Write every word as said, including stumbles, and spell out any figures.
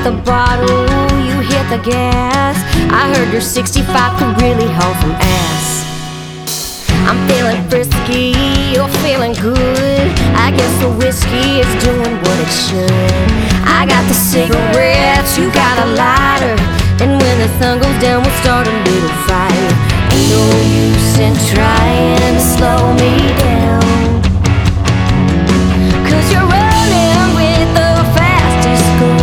at the bottle, you hit the gas. I heard your sixty-five could really hold some ass. I'm feeling frisky, you're feeling good. I guess the whiskey is doing what it should. I got the cigarettes, you got a lighter, and when the sun goes down we'll start a little fire. Ain't no use in trying to slow me down.